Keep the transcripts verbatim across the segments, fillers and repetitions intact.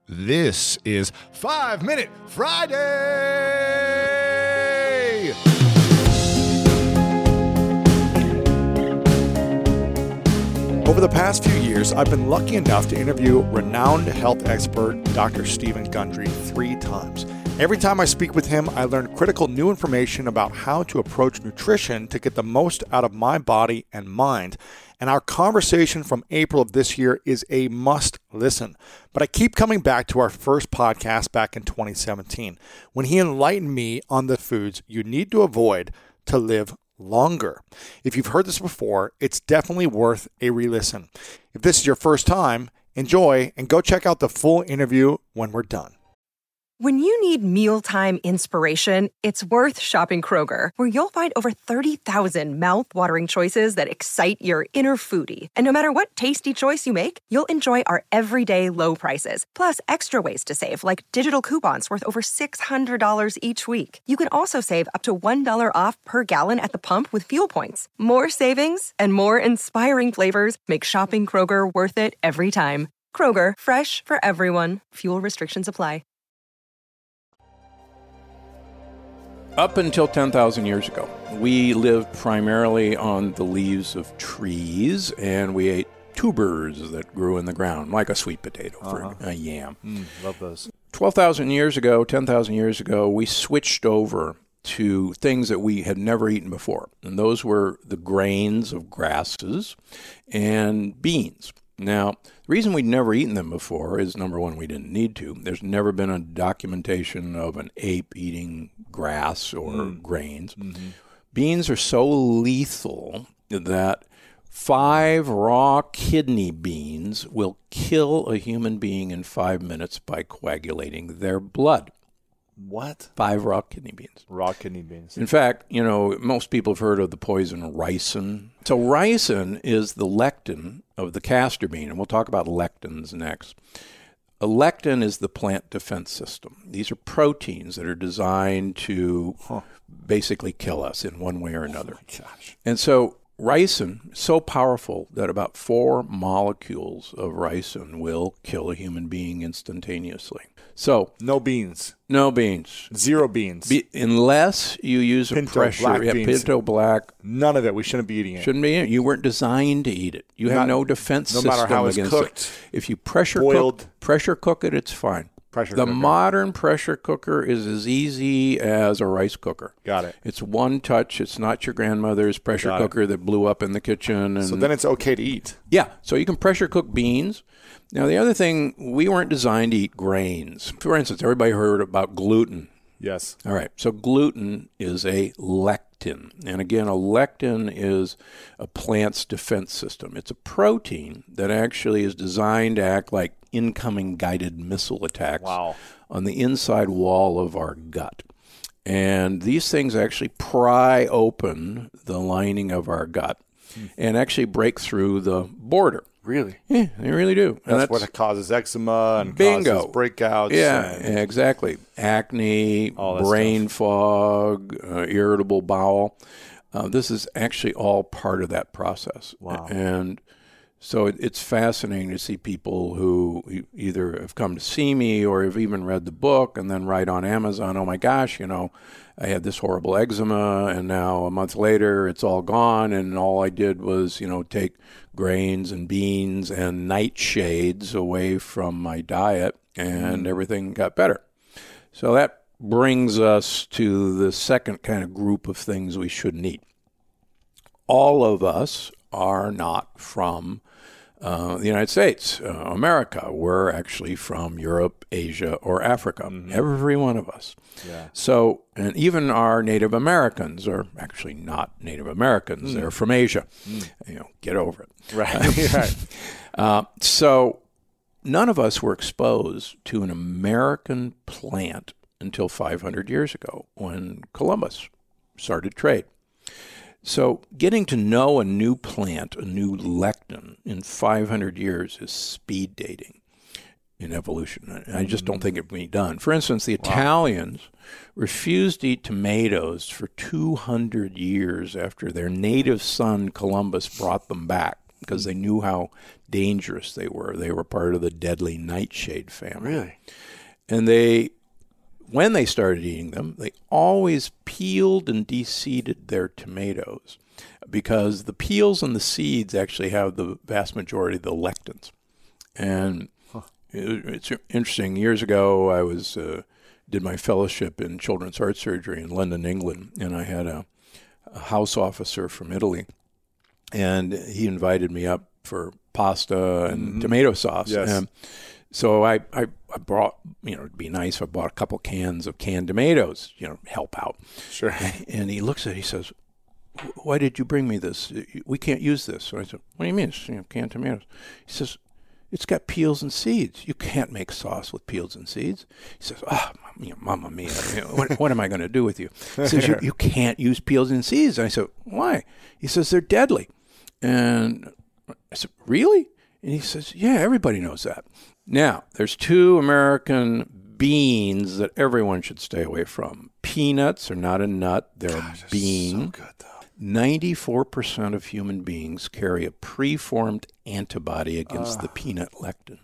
This is Five Minute Friday! Over the past few years, I've been lucky enough to interview renowned health expert Doctor Stephen Gundry three times. Every time I speak with him, I learn critical new information about how to approach nutrition to get the most out of my body and mind. And our conversation from April of this year is a must listen. But I keep coming back to our first podcast back in twenty seventeen, when he enlightened me on the foods you need to avoid to live longer. If you've heard this before, it's definitely worth a re-listen. If this is your first time, enjoy and go check out the full interview when we're done. When you need mealtime inspiration, it's worth shopping Kroger, where you'll find over thirty thousand mouth-watering choices that excite your inner foodie. And no matter what tasty choice you make, you'll enjoy our everyday low prices, plus extra ways to save, like digital coupons worth over six hundred dollars each week. You can also save up to one dollar off per gallon at the pump with fuel points. More savings and more inspiring flavors make shopping Kroger worth it every time. Kroger, fresh for everyone. Fuel restrictions apply. Up until ten thousand years ago, we lived primarily on the leaves of trees, and we ate tubers that grew in the ground, like a sweet potato, uh-huh. for a yam. Mm, love those. twelve thousand years ago, ten thousand years ago, we switched over to things that we had never eaten before, and those were the grains of grasses and beans. Now, the reason we'd never eaten them before is, number one, we didn't need to. There's never been a documentation of an ape eating grass or mm. grains. Mm-hmm. Beans are so lethal that five raw kidney beans will kill a human being in five minutes by coagulating their blood. What? Five raw kidney beans. Raw kidney beans. In fact, you know, most people have heard of the poison ricin. So ricin is the lectin of the castor bean, and we'll talk about lectins next. A lectin is the plant defense system. These are proteins that are designed to huh. basically kill us in one way or another. Oh my gosh. And so ricin is so powerful that about four molecules of ricin will kill a human being instantaneously. So no beans. No beans. Zero beans. Be, unless you use a Pinto pressure. black Yeah, beans. Pinto black. None of it. We shouldn't be eating it. Shouldn't be eating it. You weren't designed to eat it. You have Not, no defense no system matter how it's against cooked, it. If you pressure boiled, cook, pressure cook it, it's fine. Pressure the cooker. modern pressure cooker is as easy as a rice cooker. Got it. It's one touch. It's not your grandmother's pressure Got cooker it. that blew up in the kitchen. And so then it's okay to eat. Yeah. So you can pressure cook beans. Now, the other thing, we weren't designed to eat grains. For instance, everybody heard about gluten. Yes. All right. So gluten is a lectin. And again, a lectin is a plant's defense system. It's a protein that actually is designed to act like incoming guided missile attacks wow. on the inside wall of our gut. And these things actually pry open the lining of our gut hmm. and actually break through the border. Really? Yeah, they really do. That's, and that's what causes eczema and bingo. causes breakouts. Yeah, and exactly. Acne, brain stuff. fog, uh, irritable bowel. Uh, this is actually all part of that process. Wow. And so it, it's fascinating to see people who either have come to see me or have even read the book and then write on Amazon, oh my gosh, you know, I had this horrible eczema, and now a month later it's all gone, and all I did was, you know, take grains and beans and nightshades away from my diet, and mm. everything got better. So that brings us to the second kind of group of things we shouldn't eat. All of us are not from uh, the United States, uh, America. We're actually from Europe, Asia, or Africa, mm-hmm. every one of us. Yeah. So, and even our Native Americans are actually not Native Americans. Mm. They're from Asia. Mm. You know, get over it. Right. right. Uh, so none of us were exposed to an American plant until five hundred years ago when Columbus started trade. So getting to know a new plant, a new lectin, in five hundred years is speed dating in evolution. I just don't think it can be done. For instance, the wow. Italians refused to eat tomatoes for two hundred years after their native son Columbus brought them back. because they knew how dangerous they were. They were part of the deadly nightshade family. Really? And they, when they started eating them, they always peeled and de-seeded their tomatoes because the peels and the seeds actually have the vast majority of the lectins. And huh. it, it's interesting. Years ago, I was uh, did my fellowship in children's heart surgery in London, England, and I had a, a house officer from Italy, and he invited me up for pasta and mm-hmm. tomato sauce. Yes. And so I, I, I brought, you know, it'd be nice if I bought a couple cans of canned tomatoes, you know, help out. Sure. And he looks at it, he says, why did you bring me this? We can't use this. So I said, what do you mean? It's, you know, canned tomatoes. He says, it's got peels and seeds. You can't make sauce with peels and seeds. He says, oh, you know, Mamma Mia, you know, what, what am I going to do with you? He says, you, you can't use peels and seeds. And I said, why? He says, they're deadly. And I said, really? And he says, yeah, everybody knows that. Now, there's two American beans that everyone should stay away from. Peanuts are not a nut. They're Gosh, a bean. So good, though. ninety-four percent of human beings carry a preformed antibody against uh. the peanut lectin.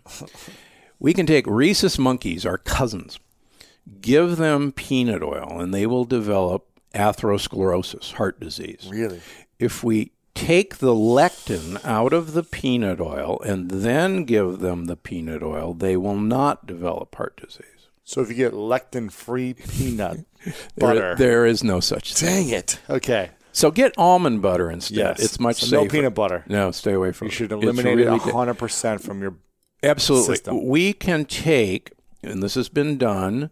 We can take rhesus monkeys, our cousins, give them peanut oil, and they will develop atherosclerosis, heart disease. Really? If we take the lectin out of the peanut oil and then give them the peanut oil, they will not develop heart disease. So if you get lectin-free peanut there, butter. There is no such thing. Dang it. Okay. So get almond butter instead. Yes. It's much so safer. No peanut butter. No, stay away from it. You should eliminate really it one hundred percent from your Absolutely. system. We can take, and this has been done,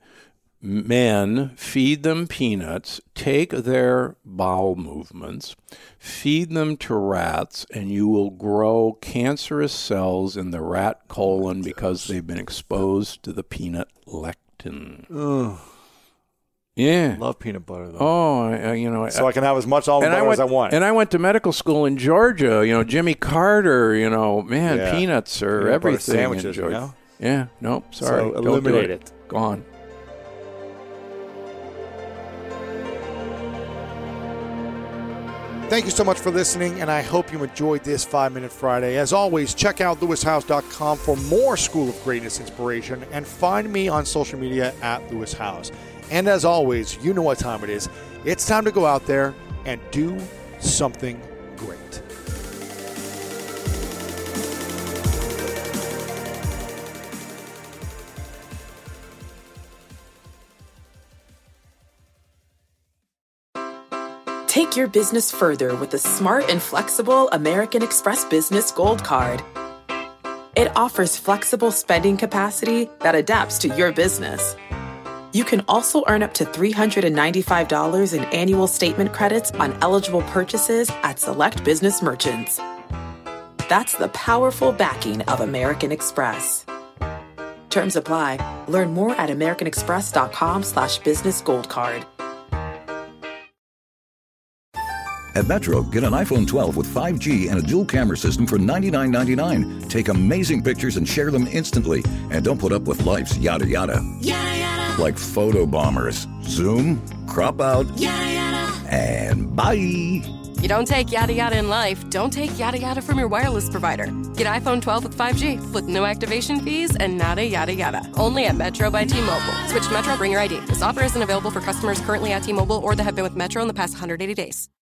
men, feed them peanuts, take their bowel movements, feed them to rats, and you will grow cancerous cells in the rat colon because they've been exposed to the peanut lectin. Ugh. Yeah. Love peanut butter, though. Oh, I, you know. So I, I can have as much almond butter I went, as I want. And I went to medical school in Georgia. You know, Jimmy Carter, you know, man, yeah. peanuts are peanut everything sandwiches, in Georgia. You know? Yeah, nope, sorry. So Don't eliminate do it. it. Gone. Thank you so much for listening, and I hope you enjoyed this five minute Friday. As always, check out lewis house dot com for more School of Greatness inspiration, and find me on social media at Lewis House. And as always, you know what time it is. It's time to go out there and do something great. Take your business further with the smart and flexible American Express Business Gold Card. It offers flexible spending capacity that adapts to your business. You can also earn up to three hundred ninety-five dollars in annual statement credits on eligible purchases at select business merchants. That's the powerful backing of American Express. Terms apply. Learn more at americanexpress.com slash business gold card. At Metro, get an iPhone twelve with five G and a dual camera system for ninety-nine ninety-nine. Take amazing pictures and share them instantly. And don't put up with life's yada yada. Yada yada. Like photo bombers. Zoom, crop out, yada yada. And bye. You don't take yada yada in life, don't take yada yada from your wireless provider. Get iPhone twelve with five G with no activation fees and nada yada yada. Only at Metro by T-Mobile. Switch to Metro, bring your I D. This offer isn't available for customers currently at T-Mobile or that have been with Metro in the past one hundred eighty days.